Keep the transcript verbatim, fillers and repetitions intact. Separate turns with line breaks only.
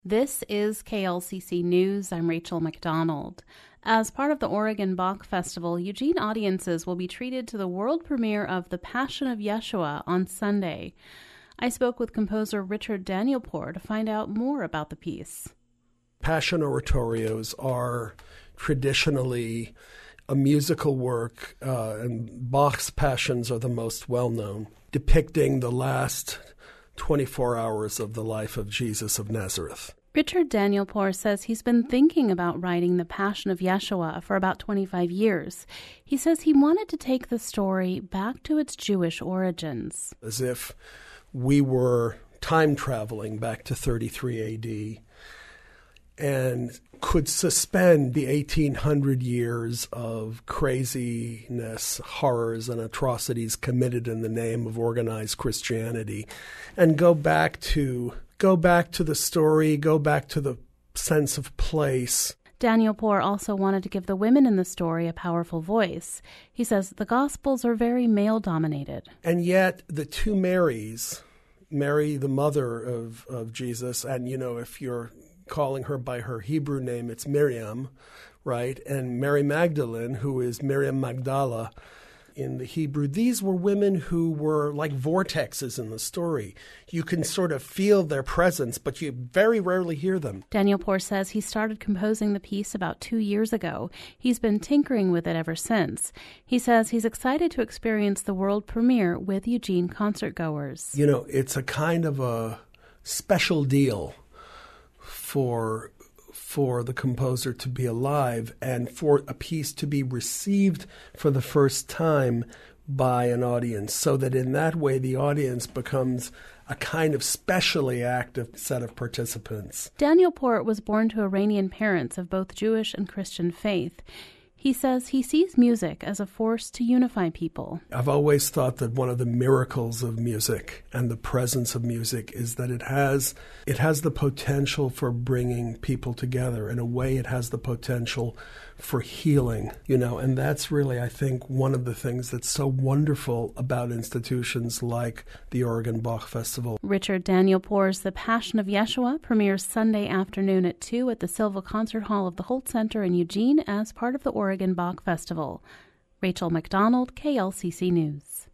This is K L C C News. I'm Rachel McDonald. As part of the Oregon Bach Festival, Eugene audiences will be treated to the world premiere of The Passion of Yeshua on Sunday. I spoke with composer Richard Danielpour to find out more about the piece.
Passion oratorios are traditionally a musical work, uh, and Bach's Passions are the most well-known, depicting the last twenty-four hours of the life of Jesus of Nazareth.
Richard Danielpour says he's been thinking about writing The Passion of Yeshua for about twenty-five years. He says he wanted to take the story back to its Jewish origins.
As if we were time traveling back to thirty-three A D and could suspend the eighteen hundred years of craziness, horrors, and atrocities committed in the name of organized Christianity and go back to go back to the story, go back to the sense of place.
Danielpour also wanted to give the women in the story a powerful voice. He says the Gospels are very male-dominated.
And yet the two Marys, Mary, the mother of, of Jesus, and, you know, if you're calling her by her Hebrew name, it's Miriam, right? And Mary Magdalene, who is Miriam Magdala in the Hebrew. These were women who were like vortexes in the story. You can sort of feel their presence, but you very rarely hear them.
Danielpour says he started composing the piece about two years ago. He's been tinkering with it ever since. He says he's excited to experience the world premiere with Eugene concertgoers.
You know, it's a kind of a special deal for for the composer to be alive and for a piece to be received for the first time by an audience, so that in that way the audience becomes a kind of specially active set of participants.
Danielpour was born to Iranian parents of both Jewish and Christian faith. He says he sees music as a force to unify people.
I've always thought that one of the miracles of music and the presence of music is that it has it has the potential for bringing people together. In a way, it has the potential for healing, you know, and that's really, I think, one of the things that's so wonderful about institutions like the Oregon Bach Festival.
Richard Danielpour's The Passion of Yeshua premieres Sunday afternoon at two at the Silva Concert Hall of the Holt Center in Eugene as part of the Oregon Bach Festival. Rachel McDonald, K L C C News.